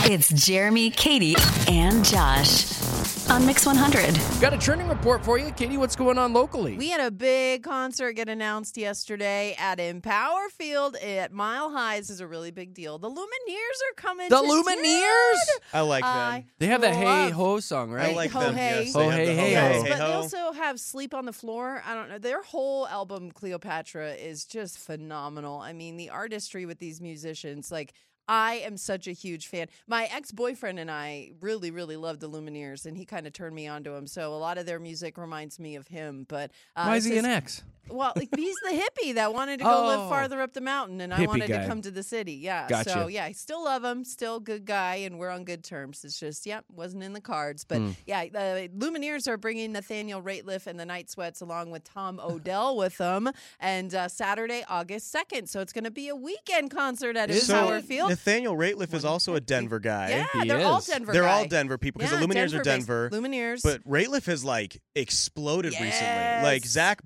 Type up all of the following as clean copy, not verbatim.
It's Jeremy, Katie, and Josh on Mix 100. Got a trending report for you. Katie, what's going on locally? We had a big concert get announced yesterday at Empower Field at Mile High. This is a really big deal. The Lumineers are coming The to Lumineers? I like them. They have that Hey love- Ho song, right? I like Ho them. Hey. Yes, Ho they have Hey the Hey Yes, Ho. but they Ho. also have Sleep on the Floor. I don't know. Their whole album, Cleopatra, is just phenomenal. I mean, the artistry with these musicians, like, I am such a huge fan. My ex-boyfriend and I really, really loved the Lumineers, and he kind of turned me on to them. So a lot of their music reminds me of him. But Why is it's he an just- ex? Well, like, he's the hippie that wanted to go live Oh. farther up the mountain, and I Hippie wanted guy. to come to the city. Yeah. Gotcha. So, yeah, I still love him. Still good guy, and we're on good terms. It's just, wasn't in the cards. But, yeah, the Lumineers are bringing Nathaniel Rateliff and the Night Sweats along with Tom Odell with them. And Saturday, August 2nd. So it's going to be a weekend concert at Empower Field. Nathaniel Rateliff is also a Denver guy. Yeah, He they're all is. Denver They're guy. all Denver people because Yeah, the Lumineers are Denver-based Denver. Lumineers. But Rateliff has like exploded recently. Like Zach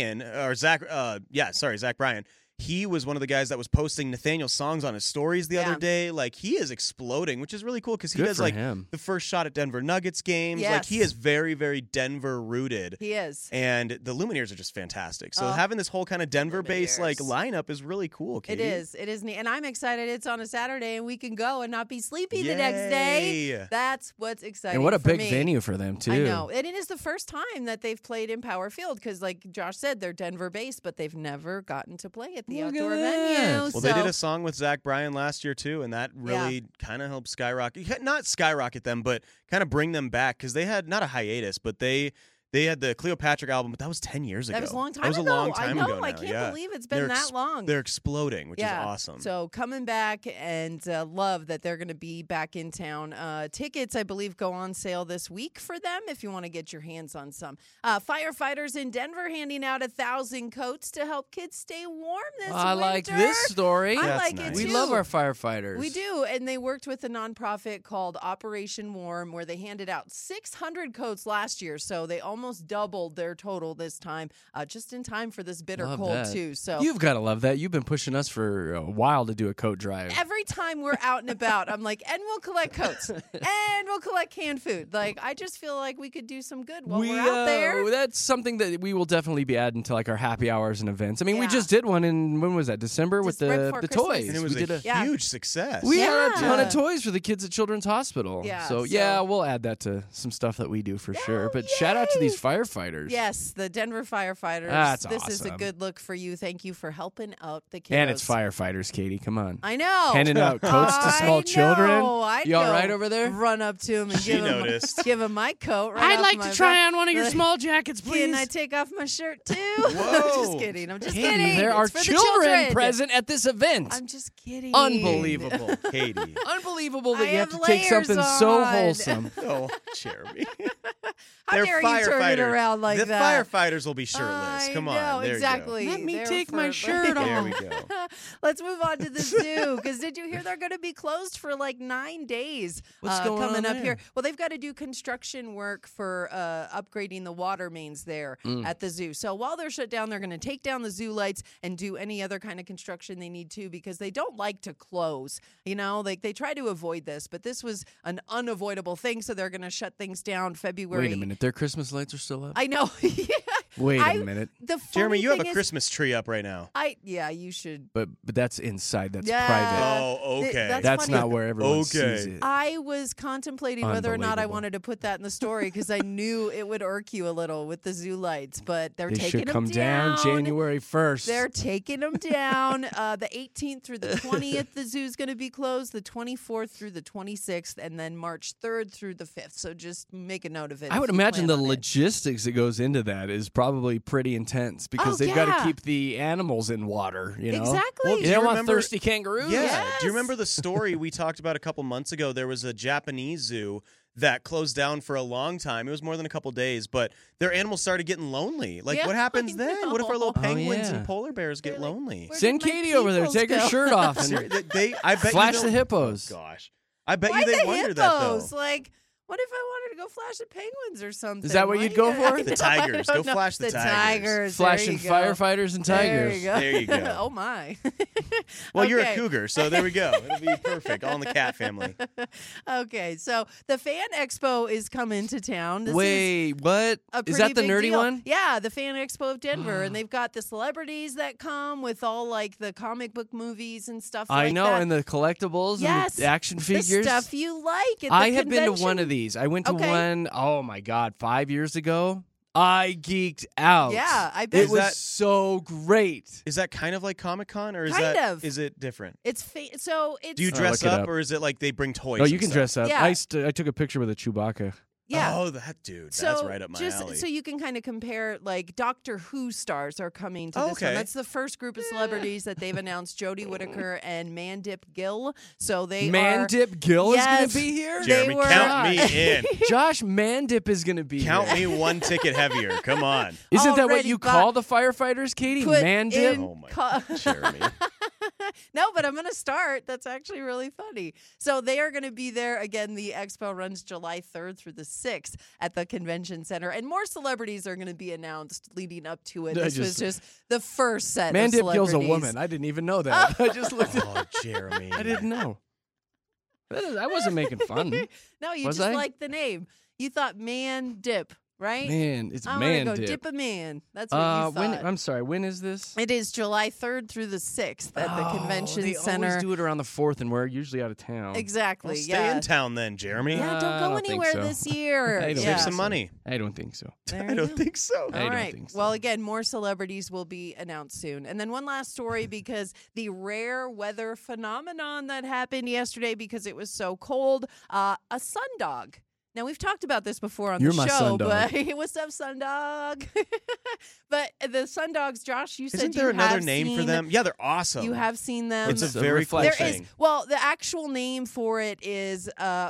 Bryan. He was one of the guys that was posting Nathaniel's songs on his stories the other day. Like, he is exploding, which is really cool because he Good does for like him. the first shot at Denver Nuggets games. Like, Yes. he is very, very Denver rooted. He is. And the Lumineers are just fantastic. So Oh, having this whole kind of Denver-based like Lumineers. lineup is really cool, It Katie. is. It is neat. And I'm excited it's on a Saturday and we can go and not be sleepy the next day. Yay. That's what's exciting. And what a for big me. venue for them, too. I know. And it is the first time that they've played in Power Field because, like Josh said, they're Denver based, but they've never gotten to play at the Look at outdoor that. venue. Well, so, they did a song with Zach Bryan last year, too, and that really kind of helped not skyrocket them, but kind of bring them back because they had, not a hiatus, but they had the Cleopatra album, but that was 10 years ago. that was a long time That was ago. a long time I know. ago I now, can't yeah. believe it's been that long. They're exploding, which is Yeah. awesome. So coming back and love that they're going to be back in town. Tickets, I believe, go on sale this week for them if you want to get your hands on some. Firefighters in Denver handing out 1,000 coats to help kids stay warm this winter. I like this story. I That's like nice. it We too. love our firefighters. We do, and they worked with a nonprofit called Operation Warm, where they handed out 600 coats last year, so they almost doubled their total this time, just in time for this bitter Love cold that. too. So You've got to love that. You've been pushing us for a while to do a coat drive. every time we're out and about, I'm like, and we'll collect coats, and we'll collect canned food. Like, I just feel like we could do some good while we're out there. That's something that we will definitely be adding to like our happy hours and events. I mean, we Yeah. just did one in, when was that? December with Just right the before toys. Christmas. and it was we did a Yeah. huge success. We had a ton Yeah. of toys for the kids at Children's Hospital. Yeah, So, so- yeah, we'll add that to some stuff that we do for sure. But shout out to yay! these firefighters. Yes, the Denver firefighters. That's this is a awesome. good look for you. Thank you for helping out the kids. And it's firefighters, Katie. Come on. I know. Handing out coats to small I children. know. I'd You all go right over there? Run up to him and She give him, noticed. give him my coat. Right I'd off like my to try back. on one of your small jackets, please. Can I take off my shirt too? Whoa. Just kidding. I'm just Katie, kidding. there It's are for the children present at this event. I'm just kidding. Unbelievable. Katie. Unbelievable that I you have have to take layers something so on. wholesome. Oh, Jeremy. How dare you turn it around like the that? firefighters will be shirtless. Come on. No, there exactly. Let me They're take my for- shirt off. There we go. Let's move on to the zoo because did you hear they're going to be closed for like 9 days? What's going on coming up there? here? Well, they've got to do construction work for upgrading the water mains there at the zoo. So while they're shut down, they're going to take down the zoo lights and do any other kind of construction they need to because they don't like to close. You know, like they try to avoid this, but this was an unavoidable thing. So they're going to shut things down February. Wait a minute. Their Christmas lights are still up? I know. Wait a a minute. The Jeremy, funny you have thing a is, Christmas tree up right now. you should. But that's inside. That's Yeah. private. Oh, okay. That's funny. not where everyone Okay. sees it. I was contemplating whether or not I Unbelievable. wanted to put that in the story because I knew it would irk you a little with the zoo lights, but they're They taking should them come down January 1st. They're taking them down. The 18th through the 20th, the zoo's going to be closed. The 24th through the 26th, and then March 3rd through the 5th. So just make a note of it. I if would you imagine plan the on it. logistics that goes into that is probably pretty intense because Oh, they've got yeah. to keep the animals in water, you know? Exactly. Well, You do don't you want remember- thirsty kangaroos. Yeah. Yes. Do you remember the story we talked about a couple months ago? There was a Japanese zoo that closed down for a long time. It was more than a couple days, but their animals started getting lonely. Like, Yeah, what happens I then? What if our little know. penguins yeah. and polar bears get They're like, lonely? where Send did my Katie over there. peoples Take her go? shirt off. And I bet Oh, flash you the don't- hippos. Oh, gosh. I bet Why you they the wonder hippos? that, though. Like, What if I wanted to go flash the Penguins or something? Is that what you'd go for? The Tigers. Go flash the Tigers. Flashing firefighters and tigers. There you go. Oh, my. Well, you're a Okay. cougar, so there we go. It'll be perfect. All in the cat family. Okay, so the Fan Expo is coming to town. This is Wait, what? a Is that pretty the big nerdy deal. one? Yeah, the Fan Expo of Denver, and they've got the celebrities that come with all like the comic book movies and stuff. I like know, that. and the collectibles Yes, and the action the figures. stuff you like. At the I have been to one convention. of these. I went to Okay. one, oh my God, 5 years ago. I geeked out. Yeah, I bet It was that- so great. Is that kind of like Comic-Con, or is Kind that of. is it different? So it's Do you Oh, dress look it up, up. or is it like they bring toys? Oh, you and can stuff? dress up. Yeah. I took a picture with a Chewbacca. yeah. Oh, that dude. So That's right up my just alley. so you can kind of compare, like Doctor Who stars are coming to Oh, this one. okay. That's the first group of celebrities that they've announced: Jodie Whittaker and Mandip Gill. So they are. Mandip Gill is Yes. going to be here? They Jeremy, were- count me in. Josh Mandip is going to be Count here. me one ticket heavier. Come on. Isn't that what Already you bought- call the firefighters, Katie? Put Mandip? in Oh my co- Jeremy. No, but I'm going to start. That's actually really funny. So they are going to be there again. The expo runs July 3rd through the 6th at the convention center, and more celebrities are going to be announced leading up to it. I This was just- just the first set of Mandip celebrities. Gill's a woman. I didn't even know that. I just looked at Oh, Jeremy. I didn't know. I wasn't making fun. No, you Was just I? like the name. You thought man dip, right? Man, it's I want to go Mandip. dip a man. That's what you thought. I'm sorry, when is this? It is July 3rd through the 6th at the convention they center. always do it around the 4th, and we're usually out of town. Exactly. Well, stay yeah. in town then, Jeremy. Yeah, I don't go don't think anywhere so. this year. I don't yeah. Save some money. I don't think so. There I you don't go. think so. I All don't right. think so. Well, again, more celebrities will be announced soon. And then one last story because the rare weather phenomenon that happened yesterday because it was so cold, a sundog. Now, we've talked about this before on You're the my show, sundog. but what's up, sundog? But the sundogs, Josh, you said Isn't you there another have name for seen- them? Yeah, they're awesome. You have seen them. It's a It's a very cool There reflection. is, thing. well, the actual name for it is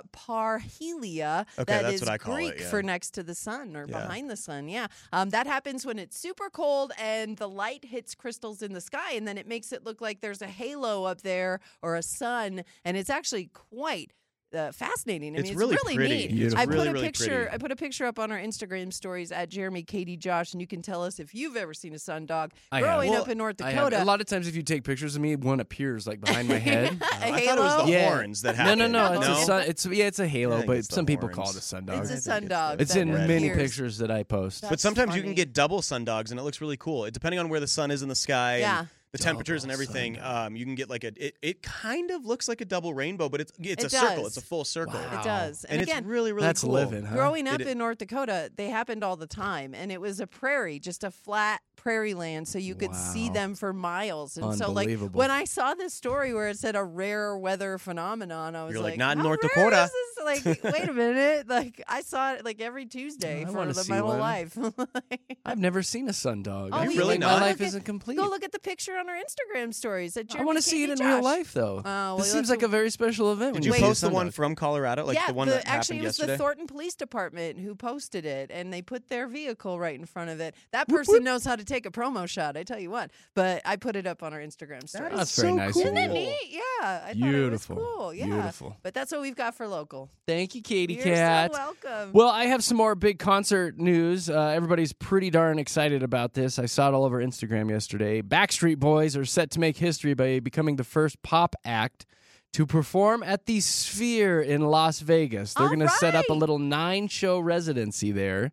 parhelia. Okay, that that's is what I call it, Greek yeah. for next to the sun or Yeah. behind the sun. Yeah, that happens when it's super cold and the light hits crystals in the sky, and then it makes it look like there's a halo up there or a sun, and it's actually quite. Fascinating. I It's mean, really it's really pretty. neat. Beautiful. I put Really, a really picture. pretty. I put a picture up on our Instagram stories at Jeremy, Katie, Josh, and you can tell us if you've ever seen a sundog. I have. Growing Well, up in North I have. Dakota, A lot of times, if you take pictures of me, one appears like behind my head. a I thought it was halo? the Yeah. horns that No, happened. no. It's No? a sun. It's a halo, I think but it's the some people horns. call it a sundog. It's a I think sundog. It's that in red. many appears. pictures that I post. That's But sometimes you funny. can get double sundogs, and it looks really cool. Depending on where the sun is in the sky Yeah. and the temperatures and Double everything, sundog. you can get like it kind of looks like a double rainbow, but it's It a circle. does. It's a full circle. Wow. It does. And, And again, it's really, really That's cool. living, huh? growing up It- in North Dakota, they happened all the time. And it was a prairie, just a flat prairie land. So you could see Wow. them for miles. And so, like, Unbelievable. when I saw this story where it said a rare weather phenomenon, I was You're like, like, not in how North rare Dakota. is this? Like, wait a minute. Like, I saw it like every Tuesday I for wanna see my whole one. life. I've never seen a sundog. Oh, I you feel really like my not? life Look at- isn't complete. Go look at the picture on our Instagram stories. At I want to see it in Josh. real life, though. well, this you'll seems have like to- a very special event. Did when you see a post the one sundog. from Colorado, like yeah, the one that actually happened it was yesterday? the Thornton Police Department who posted it, and they put their vehicle right in front of it. That person knows how to take a promo shot, I tell you what. But I put it up on our Instagram stories. is That's very so nice. cool. Isn't it neat? Yeah, I Beautiful. thought it was cool. Yeah, Beautiful. But that's what we've got for local. Thank you, Katie You're Cat. so welcome. Well, I have some more big concert news. Everybody's pretty darn excited about this. I saw it all over Instagram yesterday. Backstreet Boys are set to make history by becoming the first pop act to perform at the Sphere in Las Vegas. They're All going to set up a right. little 9-show residency there,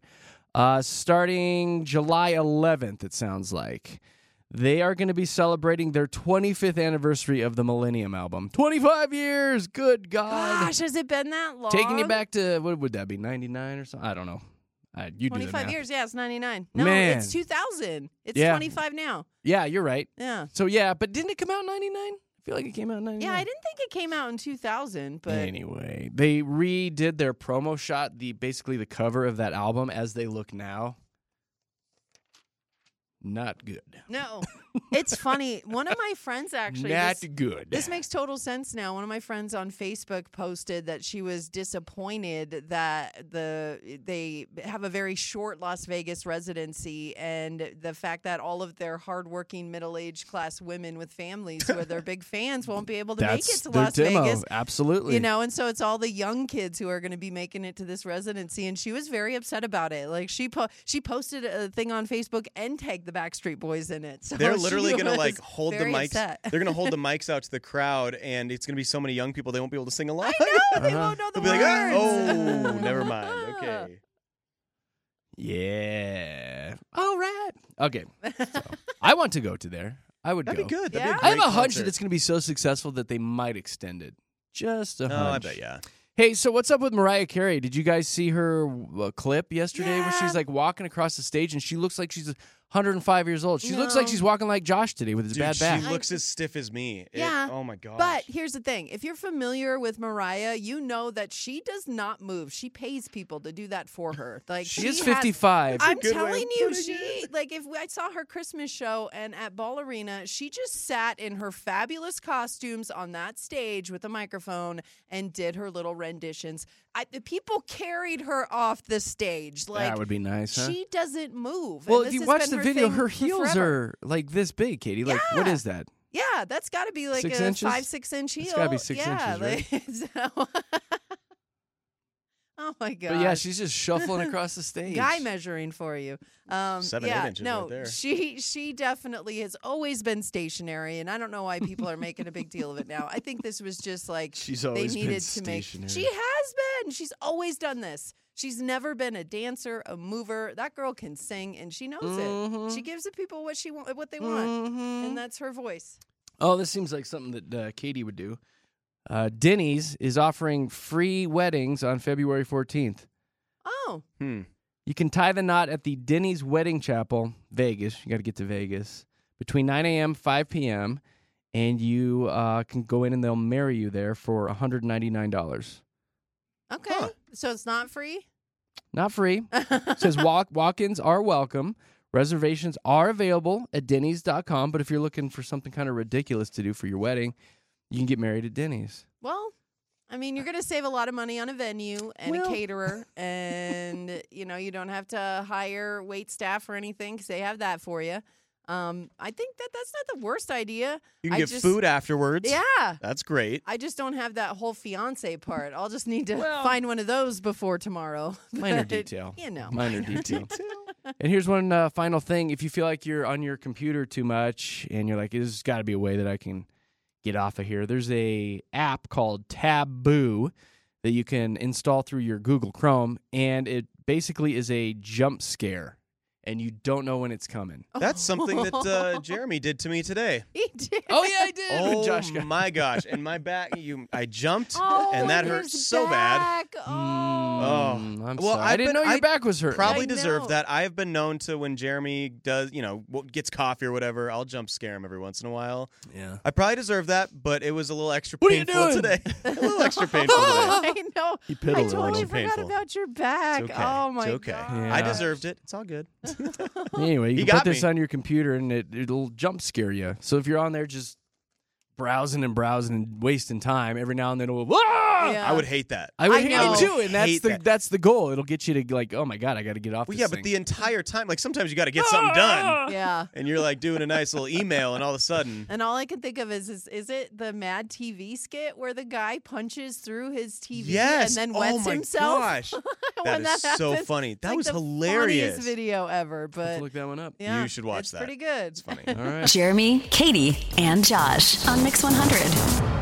starting July 11th, it sounds like. They are going to be celebrating their 25th anniversary of the Millennium album. 25 years! Good God! Gosh, has it been that long? Taking you back to, what would that be, 99 or something? I don't know. You do the 25 math. years. Yeah, it's 99. No, Man. it's 2000. It's Yeah. 25 now. Yeah, you're right. Yeah. So, yeah, but didn't it come out in 99? I feel like it came out in 99. Yeah, I didn't think it came out in 2000, but Anyway, they redid their promo shot, basically the cover of that album as they look now. Not good. No, it's funny. One of my friends actually. Not good. This makes total sense now. One of my friends on Facebook posted that she was disappointed that they have a very short Las Vegas residency, and the fact that all of their hardworking middle-aged class women with families who are their big fans won't be able to make it to their Las demo. Vegas. Absolutely. You know, and so it's all the young kids who are going to be making it to this residency, and she was very upset about it. Like she posted a thing on Facebook and tagged the Backstreet Boys in it. So they're literally going to was hold the very mics. upset. They're going to hold the mics out to the crowd, and it's going to be so many young people they won't be able to sing along. I know they won't know the They'll be words. like, oh, never mind. Okay. Yeah. All right. Okay. So, I want to go to there. I would That'd go. be good. Yeah. That'd be a I have great a hunch concert. that it's going to be so successful that they might extend it. Just a hunch. Oh, I bet, yeah. Hey, so what's up with Mariah Carey? Did you guys see her clip yesterday where Yeah. she's like walking across the stage and she looks like she's 105 years old? She looks like No. she's walking like Josh today with his Dude, bad back. she looks as stiff as me. Yeah, Oh, my gosh. But here's the thing. If you're familiar with Mariah, you know that she does not move. She pays people to do that for her. Like She is has- 55. I'm good way telling of you, putting she like if I saw her Christmas show and at Ball Arena, she just sat in her fabulous costumes on that stage with a microphone and did her little renditions. The people carried her off the stage. Like that would be nice, huh? she doesn't move. Well, and if this you has watch been the her video, thing her for heels forever. are like this big, Katie. Like, what Yeah. is that? Yeah, that's got to be like 6 a inches? 5-6 inch heel. It's gotta be 6 yeah, inches, like, so- oh my god! But yeah, she's just shuffling across the stage. guy measuring for you. 7, 8 yeah, inches no, right there. she definitely has always been stationary, and I don't know why people are making a big deal of it now. I think this was just like She's they always been needed to make. stationary. She has been. She's always done this. She's never been a dancer, a mover. That girl can sing, and she knows it. She gives the people what they want, and that's her voice. Oh, this seems like something that Katie would do. Denny's is offering free weddings on February 14th. Oh, You can tie the knot at the Denny's Wedding Chapel, Vegas. You got to get to Vegas between 9 a.m. 5 p.m. And you can go in and they'll marry you there for $199. okay. Huh. So it's not free. Not free. It says walk-ins are welcome. Reservations are available at Denny's.com. But if you're looking for something kind of ridiculous to do for your wedding, you can get married at Denny's. Well, I mean, you're going to save a lot of money on a venue and a caterer, and you don't have to hire wait staff or anything because they have that for you. I think that's not the worst idea. You can I get just- food afterwards. Yeah. That's great. I just don't have that whole fiance part. I'll just need to Well- find one of those before tomorrow. Minor But, detail. Minor detail. And here's one final thing. If you feel like you're on your computer too much and you're like, there's got to be a way that I can get off of here, there's a app called Taboo that you can install through your Google Chrome, and it basically is a jump scare, and you don't know when it's coming. That's something that Jeremy did to me today. He did. Oh, yeah, I did. Oh Josh got- my gosh! And my back, I jumped, Oh, and that his hurt so bad. back. Oh. I'm Well, sorry. I didn't know your back was hurt. Probably I deserve know. that. I have been known to when Jeremy does, gets coffee or whatever. I'll jump scare him every once in a while. Yeah. I probably deserve that, but it was a little extra What are you painful doing? today. A little extra painful today. I know. He I piddled a totally little. forgot Painful. about your back. It's okay. Oh my It's okay. god. Yeah. I deserved it. It's all good. Anyway, you He can got put this me. on your computer and it'll jump scare you. So if you're on there just browsing and wasting time, every now and then it'll Yeah. I would hate that. I would I hate know. it too, and Hate that. that's the goal. It'll get you to like, oh my god, I got to get off. Well, this yeah, thing. but the entire time, like sometimes you got to get something done, Yeah. and you're like doing a nice little email, and all of a sudden, And all I can think of is it the Mad TV skit where the guy punches through his TV yes, and then wets oh my himself? gosh, When that is so happens? funny. It's That like was the hilarious. funniest video ever, Let's but look that one up. yeah, You should watch it's that. pretty good. It's funny. All right. Jeremy, Katie, and Josh on Mix 100.